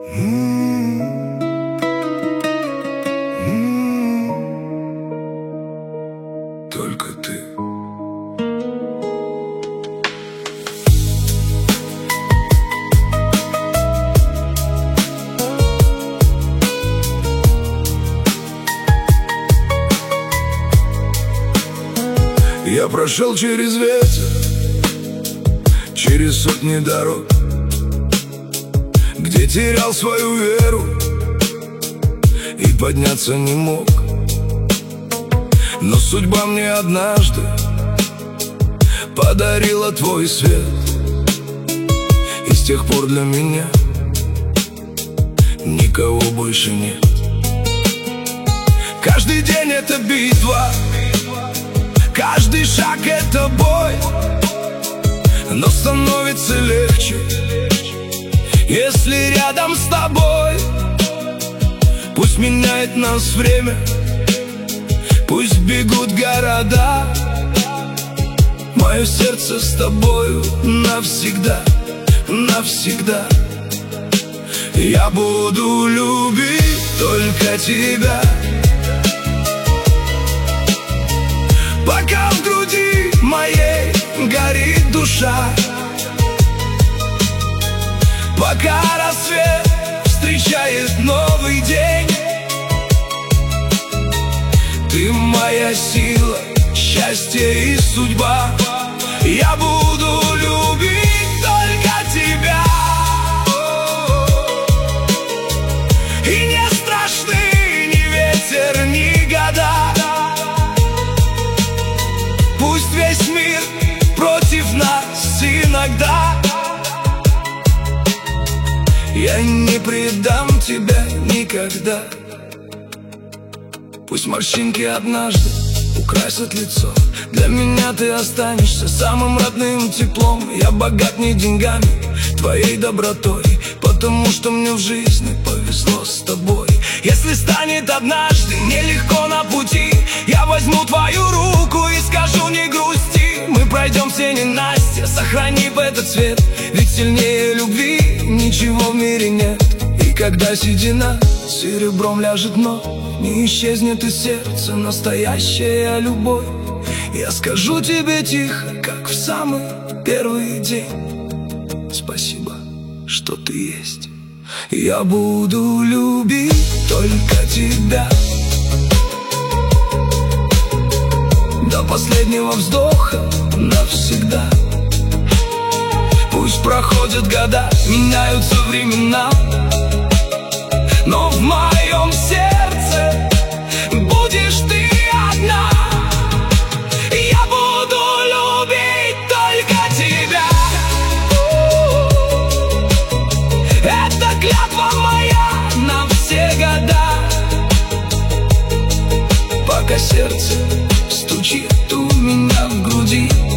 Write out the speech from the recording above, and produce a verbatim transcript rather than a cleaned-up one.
Только ты. Я прошел через ветер, через сотни дорог, где терял свою веру и подняться не мог. Но судьба мне однажды подарила твой свет, и с тех пор для меня никого больше нет. Каждый день это битва, каждый шаг это бой, но становится легче, если рядом с тобой. Пусть меняет нас время, пусть бегут города, мое сердце с тобою навсегда, навсегда. Я буду любить только тебя, пока в груди моей горит душа, пока рассвет встречает новый день. Ты моя сила, счастье и судьба. Я буду любить только тебя, и не страшны ни ветер, ни года. Пусть весь мир против нас иногда, я не предам тебя никогда. Пусть морщинки однажды украсят лицо, для меня ты останешься самым родным теплом. Я богат не деньгами, твоей добротой, потому что мне в жизни повезло с тобой. Если станет однажды нелегко на пути, я возьму твою руку и скажу: не грусти. Мы пройдем все ненастья, сохранив этот свет, ведь сильнее любви ничего в мире нет. И когда седина серебром ляжет вновь, не исчезнет из сердца настоящая любовь. Я скажу тебе тихо, как в самый первый день: спасибо, что ты есть. Я буду любить только тебя, до последнего вздоха навсегда. Пусть проходят года, меняются времена, но в моем сердце будешь ты одна. Я буду любить только тебя. Это клятва моя на все года, пока сердце стучит у меня в груди.